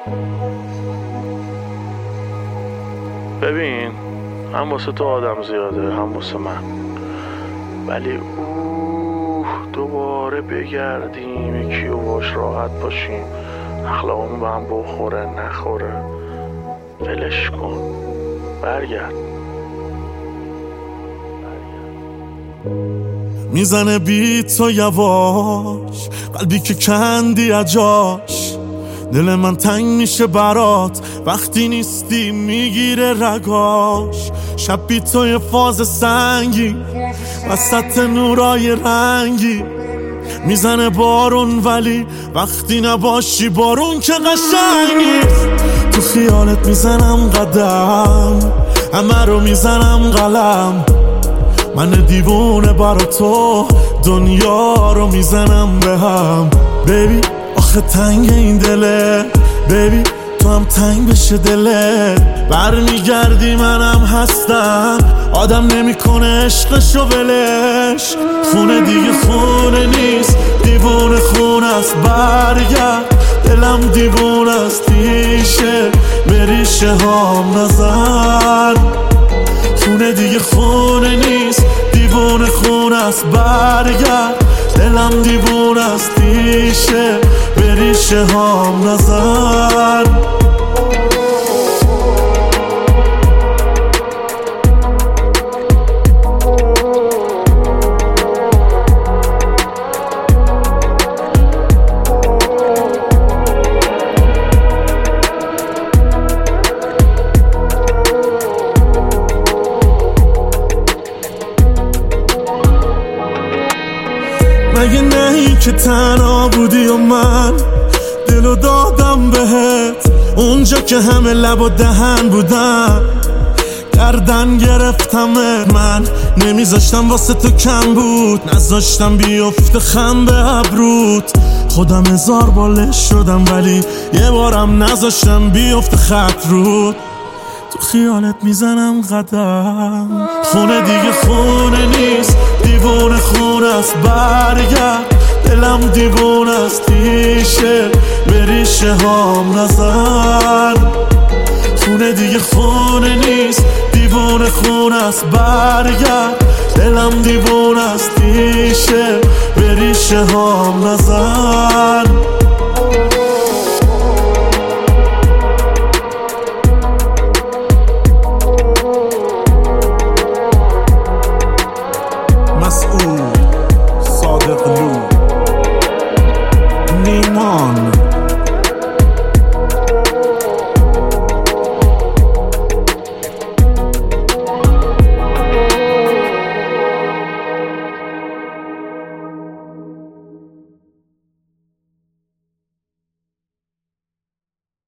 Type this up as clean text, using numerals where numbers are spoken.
ببین، هم واسه تو آدم زیاده هم واسه من، ولی دوباره بگردیم یکی و باش راحت باشیم، اخلاقمون به هم بخوره نخوره، ولش کن، برگرد. میزنه بیت تو یواش، قلبی که کندی اجاش، دل من تنگ میشه برات وقتی نیستی، میگیره رگاش. شب بی تو یه فاز سنگی وسط نورای رنگی، میزنه بارون ولی وقتی نباشی بارون که قشنگی. تو خیالت میزنم قدم، همه رو میزنم قلم، من دیوونه برا تو دنیا رو میزنم به هم. بیبی آخه تنگ این دله، بیبی تو هم تنگ بشه دلت، برمیگردی منم هستم، آدم نمیکنه عشقشو ولش. خونه دیگه خونه نیست، دیوونه خونه است، برگرد، دلم دیوونه است، ریشه به ریشه هام نزن. خونه دیگه خونه نیست، دیوونه خونه است، برگرد، دلم دیوونه است، ریشه به ریشه هام نزن. مگه نهی که تنها بودی و من دلو دادم بهت، اونجا که همه لب و دهن بودن گردن گرفتمت. من نمیذاشتم واسه تو کم بود، نذاشتم بیفته خم به ابروت، خودم هزار بالش شدم ولی یه بارم نذاشتم بیفته خط رود. تو خیالت میزنم قدم، خونه دیگه خونه نیست، دیوونه خونه است، برگرد، دلم دیوونه است، ریشه به ریشه هام نزن. خونه دیگه خونه نیست، دیوونه خونه است، برگرد، دلم دیوونه است، ریشه به ریشه هام نزن. مسعود صادق